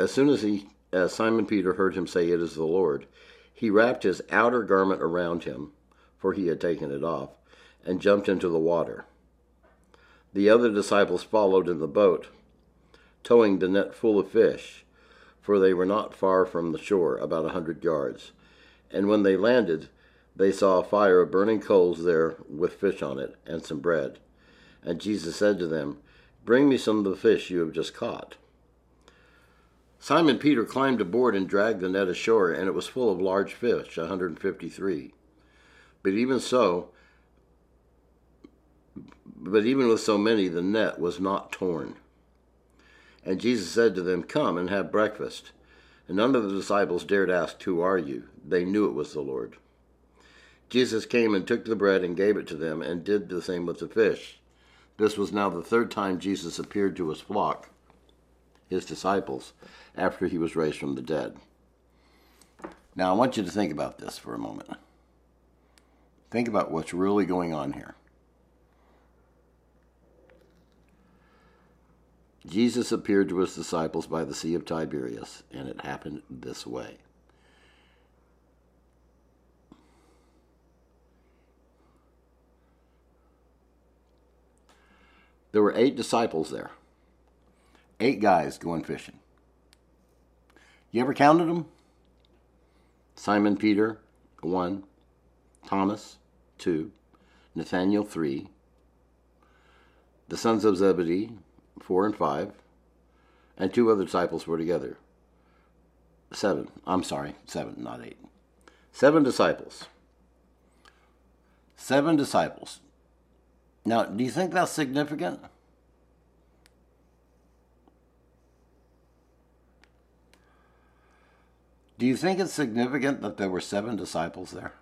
As Simon Peter heard him say, "It is the Lord," he wrapped his outer garment around him, for he had taken it off, and jumped into the water. The other disciples followed in the boat, towing the net full of fish, for they were not far from the shore, about 100 yards. And when they landed, they saw a fire of burning coals there with fish on it, and some bread. And Jesus said to them, "Bring me some of the fish you have just caught." Simon Peter climbed aboard and dragged the net ashore, and it was full of large fish, 153. But even with so many, the net was not torn. And Jesus said to them, "Come and have breakfast." And none of the disciples dared ask, "Who are you?" They knew it was the Lord. Jesus came and took the bread and gave it to them, and did the same with the fish. This was now the third time Jesus appeared to his flock, his disciples, after he was raised from the dead. Now I want you to think about this for a moment. Think about what's really going on here. Jesus appeared to his disciples by the Sea of Tiberias, and it happened this way. There were 8 disciples there. 8 guys going fishing. You ever counted them? Simon Peter, 1. Thomas, 2. Nathanael, 3. The sons of Zebedee, 4 and 5. And 2 other disciples were together. 7. I'm sorry, 7, not 8. 7 disciples. 7 disciples. Now, do you think that's significant? Do you think it's significant that there were 7 disciples there?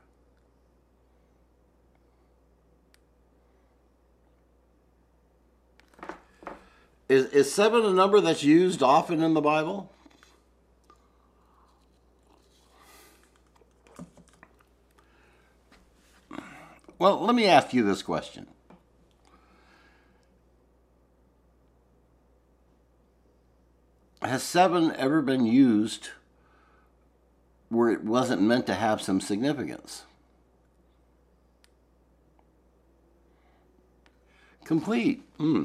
Is 7 a number that's used often in the Bible? Well, let me ask you this question. Has 7 ever been used where it wasn't meant to have some significance? Complete.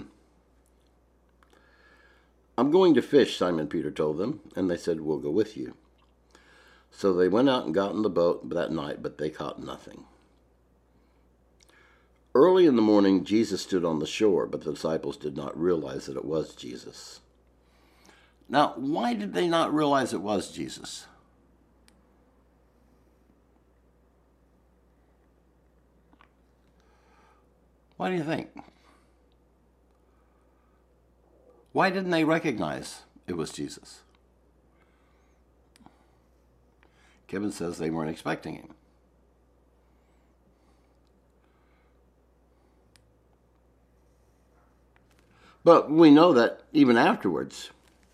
I'm going to fish, Simon Peter told them, and they said, "We'll go with you." So they went out and got in the boat that night, but they caught nothing. Early in the morning, Jesus stood on the shore, but the disciples did not realize that it was Jesus. Now, why did they not realize it was Jesus? Why do you think? Why didn't they recognize it was Jesus? Kevin says they weren't expecting him. But we know that even afterwards,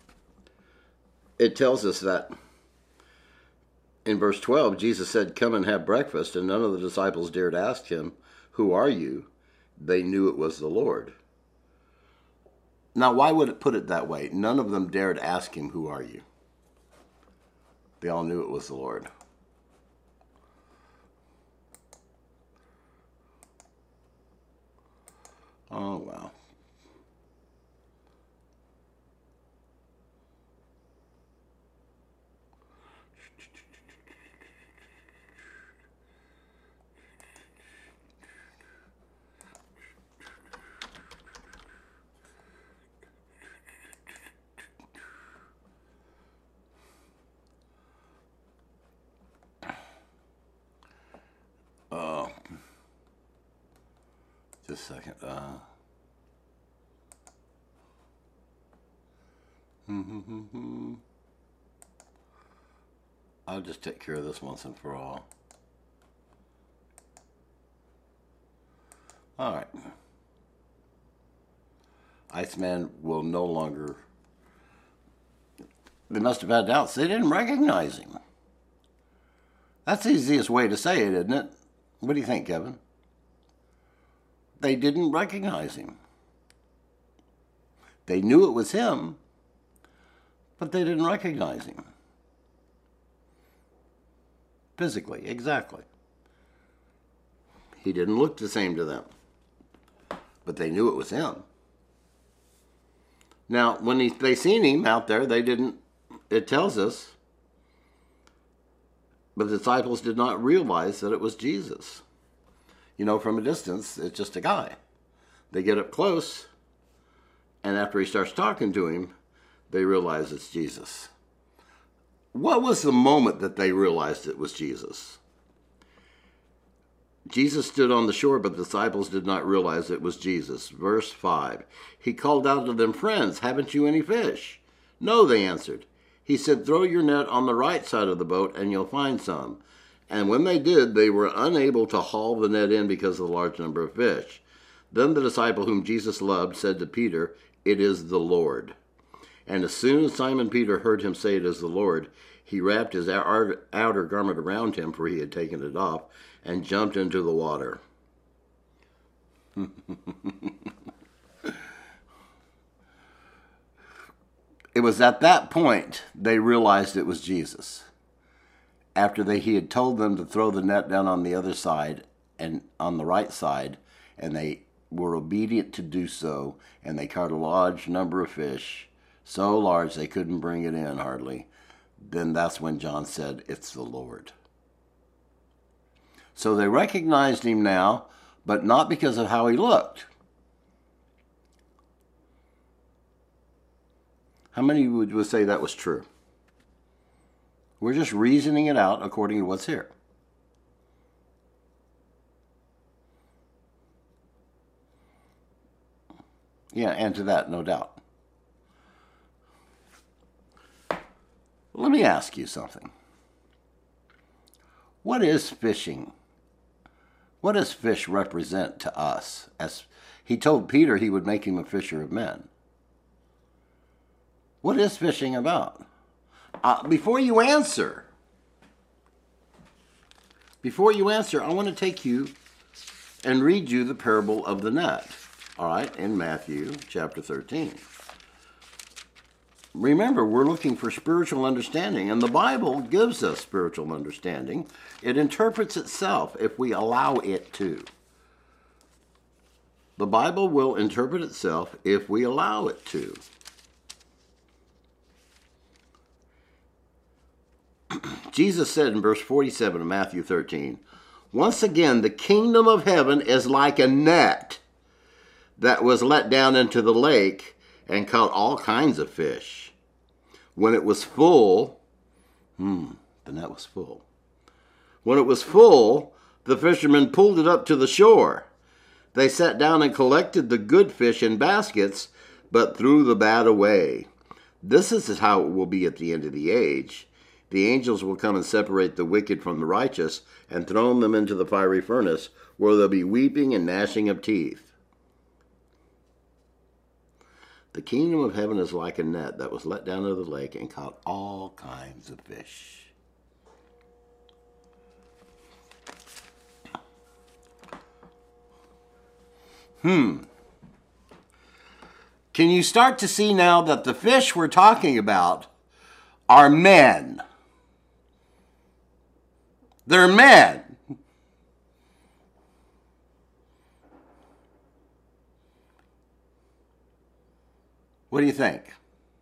it tells us that in verse 12, Jesus said, "Come and have breakfast," and none of the disciples dared ask him, "Who are you?" They knew it was the Lord. Now, why would it put it that way? None of them dared ask him, "Who are you?" They all knew it was the Lord. Oh, wow. Just a second. I'll just take care of this once and for all. All right. Iceman will no longer... They must have had doubts. They didn't recognize him. That's the easiest way to say it, isn't it? What do you think, Kevin? They didn't recognize him. They knew it was him, But they didn't recognize him. Physically, exactly. He didn't look the same to them. But they knew it was him. Now, when they seen him out there, they didn't, it tells us, but the disciples did not realize that it was Jesus. You know, from a distance, it's just a guy. They get up close, and after he starts talking to him, they realize it's Jesus. What was the moment that they realized it was Jesus? Jesus stood on the shore, but the disciples did not realize it was Jesus. Verse 5, he called out to them, friends, haven't you any fish? No, they answered. He said, throw your net on the right side of the boat and you'll find some. And when they did, they were unable to haul the net in because of the large number of fish. Then the disciple whom Jesus loved said to Peter, it is the Lord. And as soon as Simon Peter heard him say it is the Lord, he wrapped his outer garment around him, for he had taken it off, and jumped into the water. It was at that point they realized it was Jesus. After he had told them to throw the net down on the other side and on the right side, and they were obedient to do so, and they caught a large number of fish, so large they couldn't bring it in hardly. Then that's when John said, it's the Lord. So they recognized him now, but not because of how he looked. How many would say that was true? We're just reasoning it out according to what's here. Yeah, and to that, no doubt. Let me ask you something. What is fishing? What does fish represent to us? As he told Peter he would make him a fisher of men. What is fishing about? Before you answer, I want to take you and read you the parable of the net. All right, in Matthew chapter 13. Remember, we're looking for spiritual understanding, and the Bible gives us spiritual understanding. It interprets itself if we allow it to. The Bible will interpret itself if we allow it to. Jesus said in verse 47 of Matthew 13, once again, the kingdom of heaven is like a net that was let down into the lake and caught all kinds of fish. When it was full, the net was full. When it was full, the fishermen pulled it up to the shore. They sat down and collected the good fish in baskets, but threw the bad away. This is how it will be at the end of the age. The angels will come and separate the wicked from the righteous and throw them into the fiery furnace, where there'll be weeping and gnashing of teeth. The kingdom of heaven is like a net that was let down into the lake and caught all kinds of fish. Can you start to see now that the fish we're talking about are men? They're men. What do you think?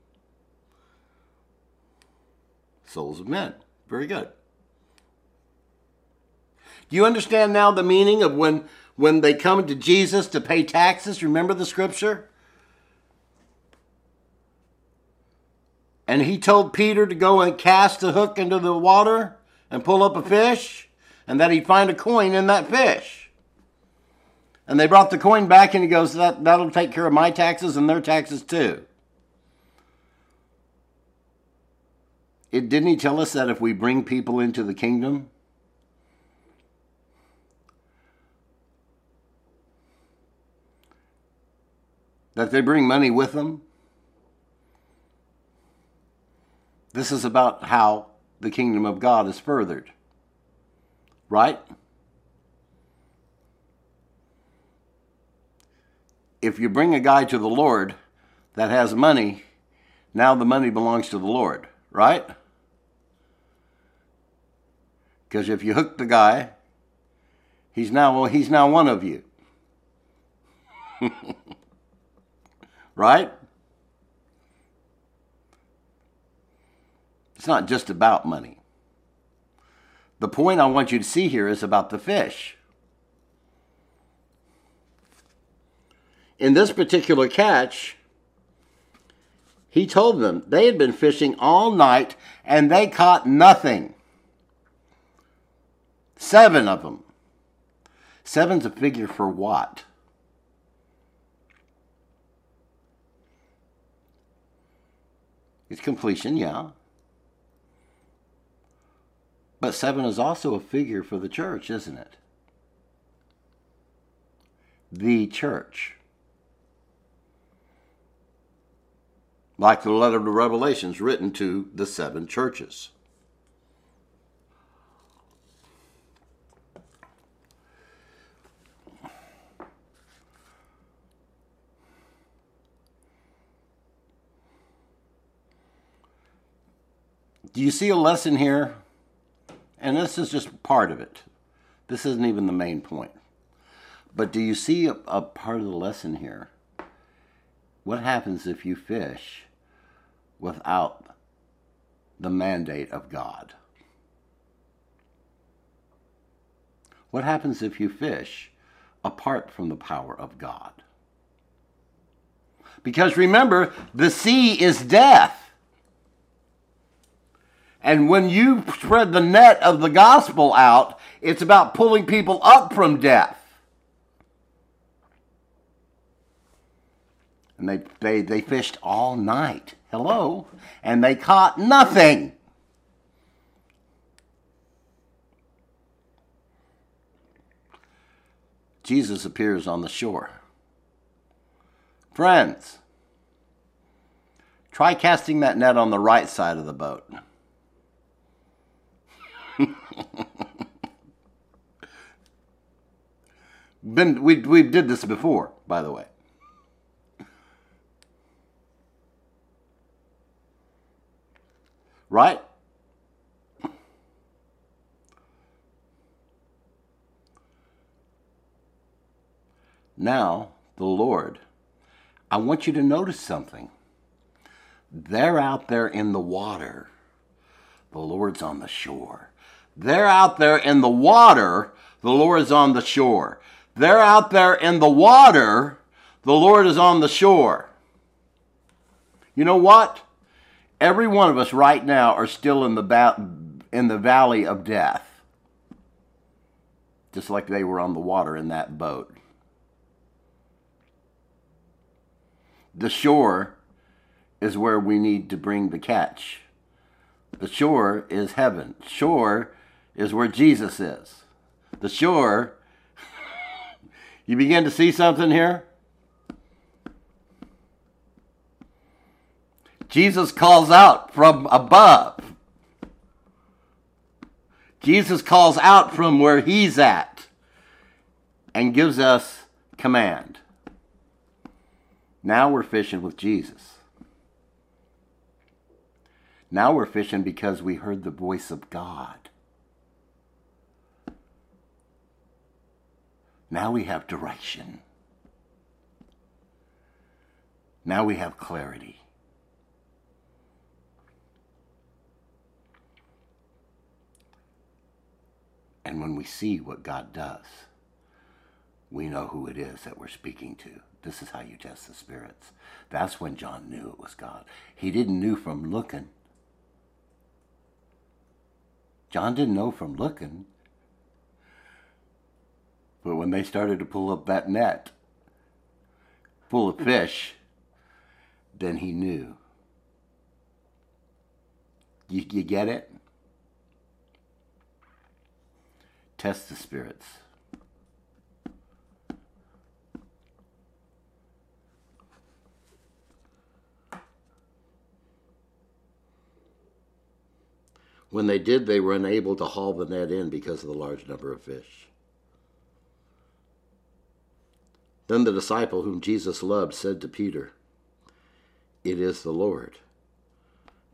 Souls of men. Very good. Do you understand now the meaning of when they come to Jesus to pay taxes? Remember the scripture? And he told Peter to go and cast a hook into the water and pull up a fish, and that he'd find a coin in that fish. And they brought the coin back, and he goes, that'll take care of my taxes and their taxes too. Didn't he tell us that if we bring people into the kingdom, that they bring money with them? This is about how the kingdom of God is furthered. Right? If you bring a guy to the Lord that has money, Now the money belongs to the Lord, right? Because if you hook the guy, he's now one of you. Right? It's not just about money. The point I want you to see here is about the fish. In this particular catch, he told them they had been fishing all night and they caught nothing. 7 of them. 7's a figure for what? It's completion, yeah. But 7 is also a figure for the church, isn't it? The church. Like the letter of the Revelations written to the 7 churches. Do you see a lesson here? And this is just part of it. This isn't even the main point. But do you see a part of the lesson here? What happens if you fish without the mandate of God? What happens if you fish apart from the power of God? Because remember, the sea is death. And when you spread the net of the gospel out, it's about pulling people up from death. And they fished all night. Hello? And they caught nothing. Jesus appears on the shore. Friends, try casting that net on the right side of the boat. We did this before, by the way. Right? Now, the Lord, I want you to notice something. They're out there in the water. The Lord's on the shore. They're out there in the water. The Lord is on the shore. They're out there in the water. The Lord is on the shore. You know what? Every one of us right now are still in the valley of death. Just like they were on the water in that boat. The shore is where we need to bring the catch. The shore is heaven. Shore is where Jesus is. The shore, you begin to see something here? Jesus calls out from above. Jesus calls out from where he's at and gives us command. Now we're fishing with Jesus. Now we're fishing because we heard the voice of God. Now we have direction. Now we have clarity. And when we see what God does, we know who it is that we're speaking to. This is how you test the spirits. That's when John knew it was God. He didn't know from looking. John didn't know from looking. But when they started to pull up that net full of fish, then he knew. You get it? Test the spirits. When they did, they were unable to haul the net in because of the large number of fish. Then the disciple whom Jesus loved said to Peter, "It is the Lord."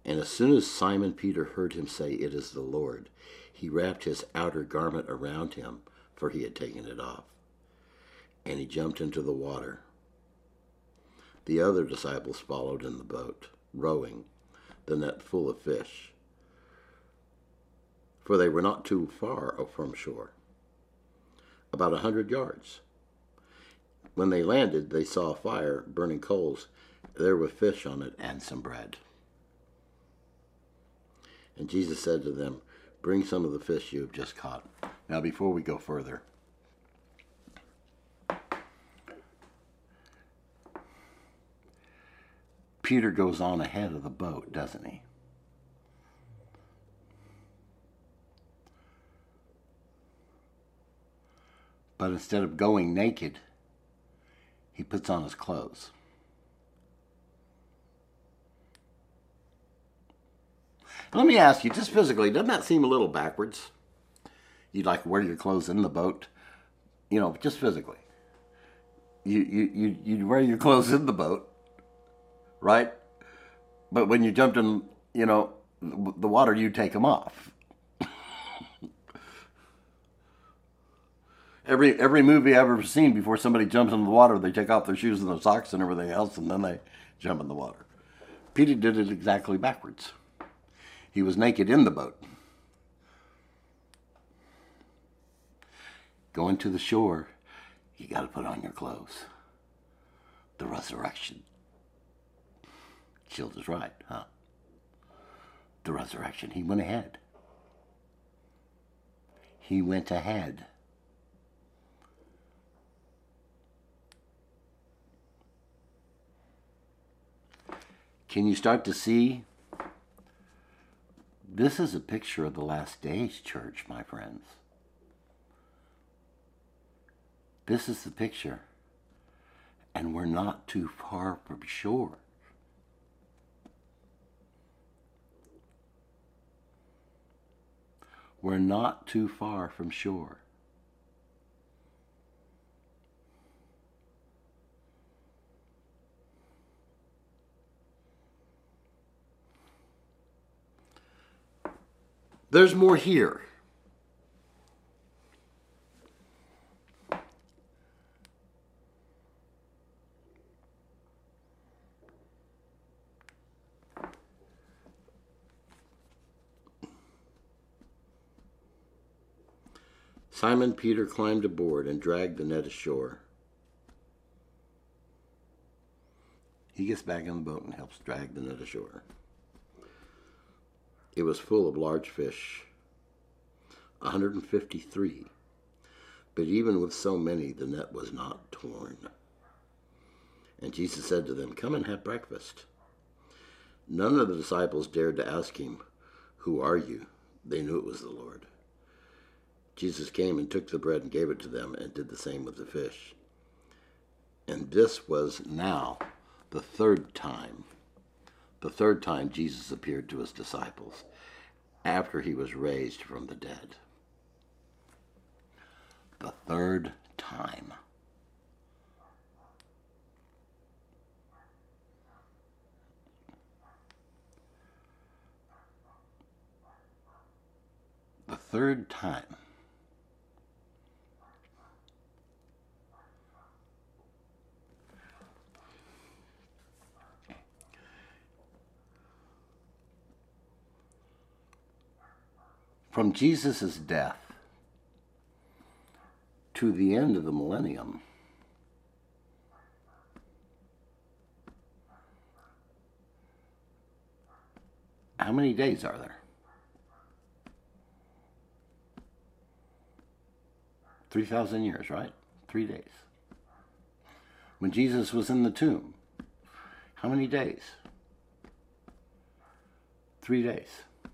And as soon as Simon Peter heard him say, "It is the Lord," he wrapped his outer garment around him, for he had taken it off. And he jumped into the water. The other disciples followed in the boat, rowing, the net full of fish, for they were not too far from shore, about 100 yards. When they landed, they saw a fire, burning coals. There were fish on it and some bread. And Jesus said to them, "Bring some of the fish you have just caught." Now, before we go further, Peter goes on ahead of the boat, doesn't he? But instead of going naked, he puts on his clothes. Let me ask you, just physically, doesn't that seem a little backwards? You like wear your clothes in the boat, just physically. You wear your clothes in the boat, right? But when you jumped in, the water, you take them off. Every movie I've ever seen, before somebody jumps into the water, they take off their shoes and their socks and everything else, and then they jump in the water. Peter did it exactly backwards. He was naked in the boat. Going to the shore, you got to put on your clothes. The resurrection. Shield is right, huh? The resurrection. He went ahead. He went ahead. Can you start to see? This is a picture of the last days, church, my friends. This is the picture. And we're not too far from shore. We're not too far from shore. There's more here. Simon Peter climbed aboard and dragged the net ashore. He gets back in the boat and helps drag the net ashore. It was full of large fish, 153. But even with so many, the net was not torn. And Jesus said to them, "Come and have breakfast." None of the disciples dared to ask him, "Who are you?" They knew it was the Lord. Jesus came and took the bread and gave it to them, and did the same with the fish. And this was now the third time Jesus appeared to his disciples after he was raised from the dead. The third time. The third time. From Jesus' death to the end of the millennium, how many days are there? 3,000 years, right? 3 days. When Jesus was in the tomb, how many days? 3 days.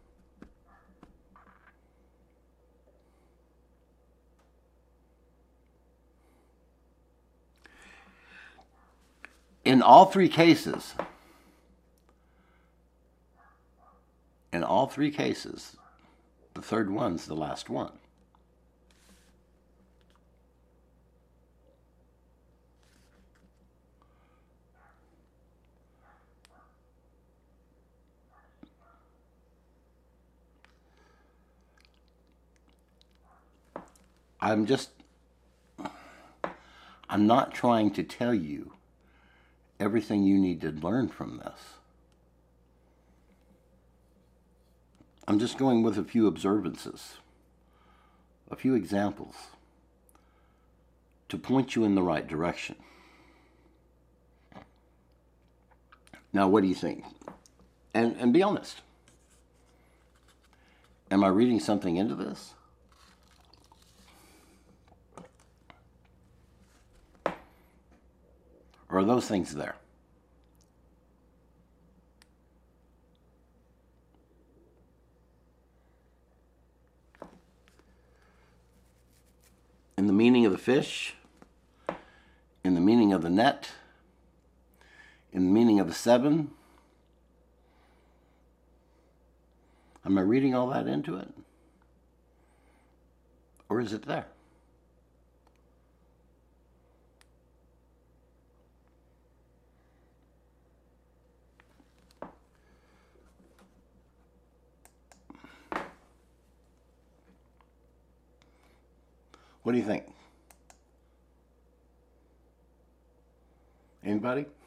In all three cases, the third one's the last one. I'm not trying to tell you everything you need to learn from this. I'm just going with a few observances, a few examples to point you in the right direction. Now, what do you think? And be honest. Am I reading something into this? Or are those things there? In the meaning of the fish, in the meaning of the net, in the meaning of the seven, am I reading all that into it? Or is it there? What do you think? Anybody?